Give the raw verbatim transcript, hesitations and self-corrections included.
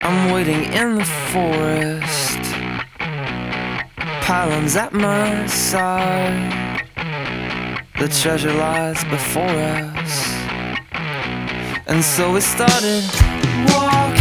I'm waiting in the forest, pylons at my side. The treasure lies before us, and so we started walking.